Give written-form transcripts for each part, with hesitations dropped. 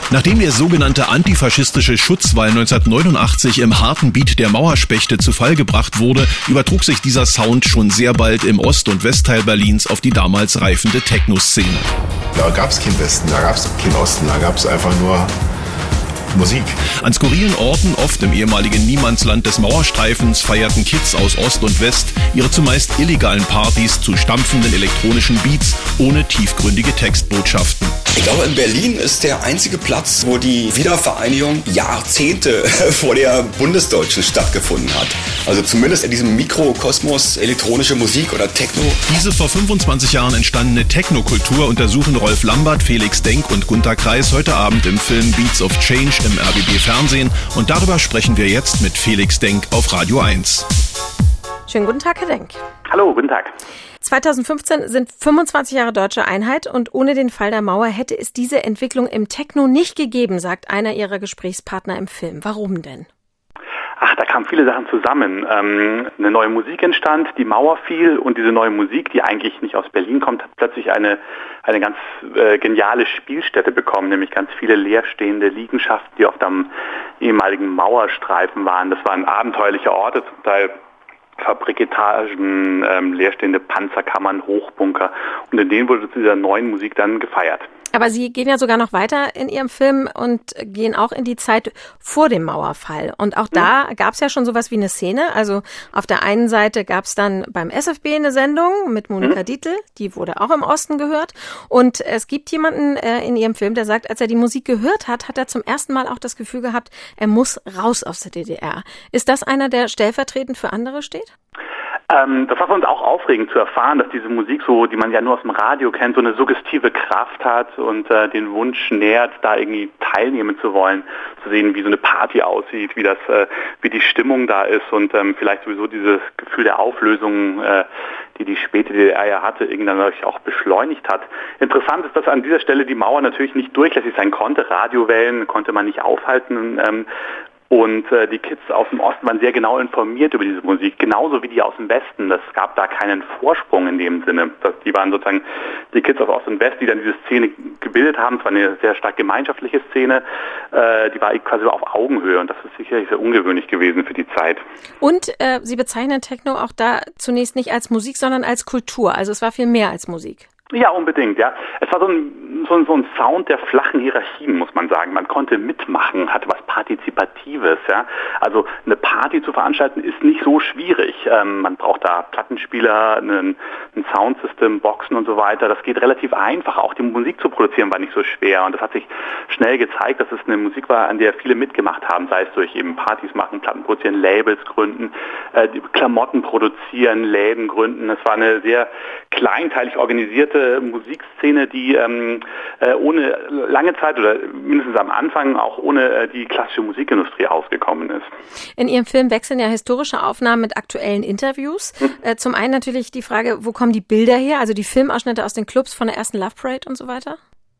Nachdem der sogenannte antifaschistische Schutzwall 1989 im harten Beat der Mauerspechte zu Fall gebracht wurde, übertrug sich dieser Sound schon sehr bald im Ost- und Westteil Berlins auf die damals reifende Techno-Szene. Da gab es keinen Westen, da gab es keinen Osten, da gab es einfach nur Musik. An skurrilen Orten, oft im ehemaligen Niemandsland des Mauerstreifens, feierten Kids aus Ost und West ihre zumeist illegalen Partys zu stampfenden elektronischen Beats ohne tiefgründige Textbotschaften. Ich glaube, in Berlin ist der einzige Platz, wo die Wiedervereinigung Jahrzehnte vor der bundesdeutschen stattgefunden hat. Also zumindest in diesem Mikrokosmos elektronische Musik oder Techno. Diese vor 25 Jahren entstandene Technokultur untersuchen Rolf Lambert, Felix Denk und Gunter Kreis heute Abend im Film Beats of Change im RBB Fernsehen. Und darüber sprechen wir jetzt mit Felix Denk auf Radio 1. Schönen guten Tag, Herr Denk. Hallo, guten Tag. 2015 sind 25 Jahre deutsche Einheit und ohne den Fall der Mauer hätte es diese Entwicklung im Techno nicht gegeben, sagt einer Ihrer Gesprächspartner im Film. Warum denn? Ach, da kamen viele Sachen zusammen. Eine neue Musik entstand, die Mauer fiel und diese neue Musik, die eigentlich nicht aus Berlin kommt, hat plötzlich eine ganz geniale Spielstätte bekommen, nämlich ganz viele leerstehende Liegenschaften, die auf dem ehemaligen Mauerstreifen waren. Das waren abenteuerliche Orte, zum Teil Fabriketagen, leerstehende Panzerkammern, Hochbunker. Und in denen wurde zu dieser neuen Musik dann gefeiert. Aber Sie gehen ja sogar noch weiter in Ihrem Film und gehen auch in die Zeit vor dem Mauerfall. Und auch da gab es ja schon sowas wie eine Szene. Also auf der einen Seite gab es dann beim SFB eine Sendung mit Monika Dietl, die wurde auch im Osten gehört. Und es gibt jemanden in Ihrem Film, der sagt, als er die Musik gehört hat, hat er zum ersten Mal auch das Gefühl gehabt, er muss raus aus der DDR. Ist das einer, der stellvertretend für andere steht? Das war für uns auch aufregend zu erfahren, dass diese Musik, so, die man ja nur aus dem Radio kennt, so eine suggestive Kraft hat und den Wunsch nährt, da irgendwie teilnehmen zu wollen, zu sehen, wie so eine Party aussieht, wie die Stimmung da ist und vielleicht sowieso dieses Gefühl der Auflösung, die späte DDR ja hatte, irgendwann auch beschleunigt hat. Interessant ist, dass an dieser Stelle die Mauer natürlich nicht durchlässig sein konnte. Radiowellen konnte man nicht aufhalten. Und die Kids aus dem Osten waren sehr genau informiert über diese Musik, genauso wie die aus dem Westen. Es gab da keinen Vorsprung in dem Sinne. Die waren sozusagen die Kids aus Ost und West, die dann diese Szene gebildet haben. Es war eine sehr stark gemeinschaftliche Szene. Die war quasi auf Augenhöhe und das ist sicherlich sehr ungewöhnlich gewesen für die Zeit. Und Sie bezeichnen Techno auch da zunächst nicht als Musik, sondern als Kultur. Also es war viel mehr als Musik. Ja, unbedingt, ja. Es war so ein Sound der flachen Hierarchien, muss man sagen. Man konnte mitmachen, hatte was Partizipatives, ja. Also eine Party zu veranstalten ist nicht so schwierig. Man braucht da Plattenspieler, ein Soundsystem, Boxen und so weiter. Das geht relativ einfach. Auch die Musik zu produzieren war nicht so schwer. Und das hat sich schnell gezeigt, dass es eine Musik war, an der viele mitgemacht haben. Sei es durch eben Partys machen, Platten produzieren, Labels gründen, Klamotten produzieren, Läden gründen. Es war eine sehr kleinteilig organisierte Musikszene, die ohne lange Zeit oder mindestens am Anfang auch ohne die klassische Musikindustrie ausgekommen ist. In Ihrem Film wechseln ja historische Aufnahmen mit aktuellen Interviews. Zum einen natürlich die Frage, wo kommen die Bilder her? Also die Filmausschnitte aus den Clubs von der ersten Love Parade und so weiter?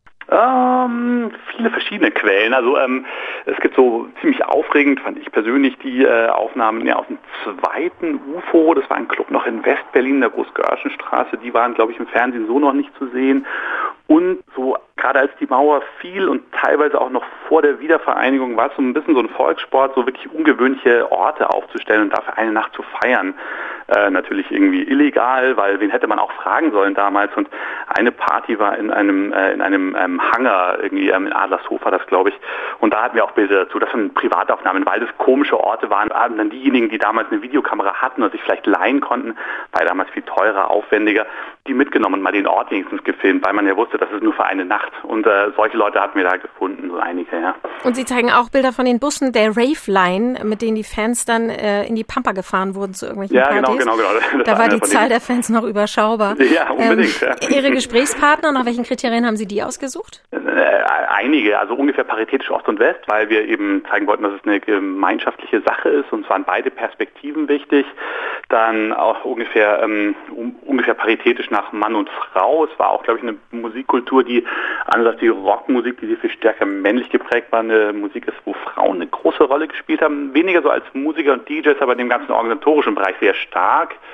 Viele verschiedene Quellen. Also es gibt so ziemlich aufregend, fand ich persönlich, die Aufnahmen aus dem zweiten UFO. Das war ein Club noch in West-Berlin, in der Groß-Görschen-Straße. Die waren, glaube ich, im Fernsehen so noch nicht zu sehen. Und so gerade als die Mauer fiel und teilweise auch noch vor der Wiedervereinigung war es so ein bisschen so ein Volkssport, so wirklich ungewöhnliche Orte aufzustellen und dafür eine Nacht zu feiern. Natürlich irgendwie illegal, weil wen hätte man auch fragen sollen damals. Und eine Party war in einem Hangar, irgendwie in Adlershof war das, glaube ich. Und da hatten wir auch Bilder dazu. Das sind Privataufnahmen, weil das komische Orte waren. Haben dann diejenigen, die damals eine Videokamera hatten und sich vielleicht leihen konnten, war damals viel teurer, aufwendiger, die mitgenommen und mal den Ort wenigstens gefilmt, weil man ja wusste, das ist nur für eine Nacht. Und solche Leute hatten wir da gefunden, so einige, ja. Und Sie zeigen auch Bilder von den Bussen der Rave Line, mit denen die Fans dann in die Pampa gefahren wurden zu irgendwelchen Partys. Genau. Da war die Zahl der Fans noch überschaubar. Ja, unbedingt. Ihre Gesprächspartner, nach welchen Kriterien haben Sie die ausgesucht? Einige, also ungefähr paritätisch Ost und West, weil wir eben zeigen wollten, dass es eine gemeinschaftliche Sache ist. Und zwar waren beide Perspektiven wichtig. Dann auch ungefähr paritätisch nach Mann und Frau. Es war auch, glaube ich, eine Musikkultur, die anders als die Rockmusik, die viel stärker männlich geprägt war, eine Musik ist, wo Frauen eine große Rolle gespielt haben. Weniger so als Musiker und DJs, aber in dem ganzen organisatorischen Bereich sehr stark.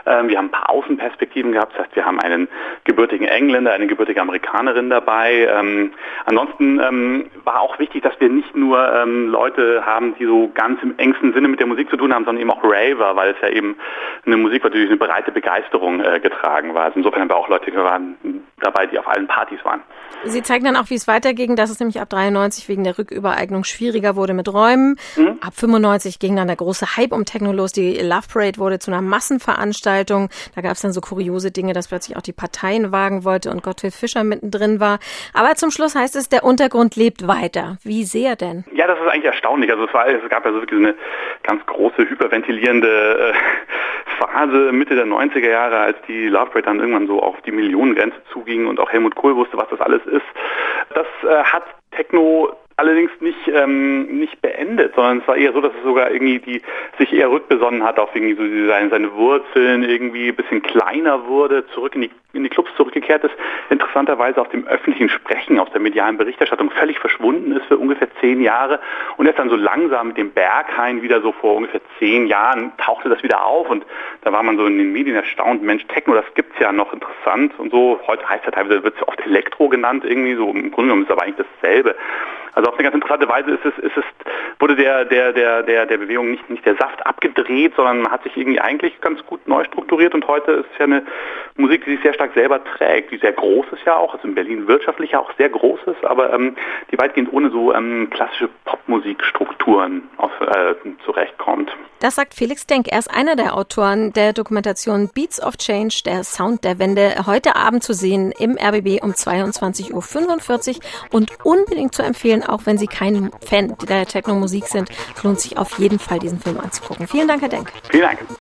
Wir haben ein paar Außenperspektiven gehabt, das heißt, wir haben einen gebürtigen Engländer, eine gebürtige Amerikanerin dabei. Ansonsten war auch wichtig, dass wir nicht nur Leute haben, die so ganz im engsten Sinne mit der Musik zu tun haben, sondern eben auch Raver, weil es ja eben eine Musik war, die durch eine breite Begeisterung getragen war. Also insofern haben wir auch Leute dabei, die auf allen Partys waren. Sie zeigen dann auch, wie es weiterging, dass es nämlich ab 93 wegen der Rückübereignung schwieriger wurde mit Räumen. Ab 95 ging dann der große Hype um Techno los. Die Love Parade wurde zu einer Massenveranstaltung. Da gab es dann so kuriose Dinge, dass plötzlich auch die Parteien wagen wollte und Gottfried Fischer mittendrin war. Aber zum Schluss heißt es, der Untergrund lebt weiter. Wie sehr denn? Ja, das ist eigentlich erstaunlich. Also es gab ja so wirklich eine ganz große, hyperventilierende Phase Mitte der 90er Jahre, als die Love Parade dann irgendwann so auf die Millionengrenze zuging und auch Helmut Kohl wusste, was das alles ist. Das hat Techno allerdings nicht beendet, sondern es war eher so, dass es sogar irgendwie sich eher rückbesonnen hat auf irgendwie so seine Wurzeln, irgendwie ein bisschen kleiner wurde, zurück in die Clubs zurückgekehrt ist, interessanterweise auf dem öffentlichen Sprechen, aus der medialen Berichterstattung völlig verschwunden ist für ungefähr 10 Jahre und erst dann so langsam mit dem Berghain wieder so vor ungefähr 10 Jahren tauchte das wieder auf und da war man so in den Medien erstaunt, Mensch, Techno, das gibt's ja noch, interessant und so. Heute heißt ja teilweise, wird es oft Elektro genannt irgendwie, so im Grunde genommen ist es aber eigentlich dasselbe. Also auf eine ganz interessante Weise wurde der Bewegung nicht der Saft abgedreht, sondern man hat sich irgendwie eigentlich ganz gut neu strukturiert und heute ist es ja eine Musik, die sich sehr stark selber trägt, die sehr groß ist ja auch, also in Berlin wirtschaftlich ja auch sehr groß ist, aber die weitgehend ohne so klassische Popmusikstrukturen zurechtkommt. Das sagt Felix Denk. Er ist einer der Autoren der Dokumentation Beats of Change, der Sound der Wende, heute Abend zu sehen im RBB um 22:45 Uhr und unbedingt zu empfehlen, auch wenn Sie kein Fan der Techno-Musik sind, lohnt sich auf jeden Fall, diesen Film anzugucken. Vielen Dank, Herr Denk. Vielen Dank.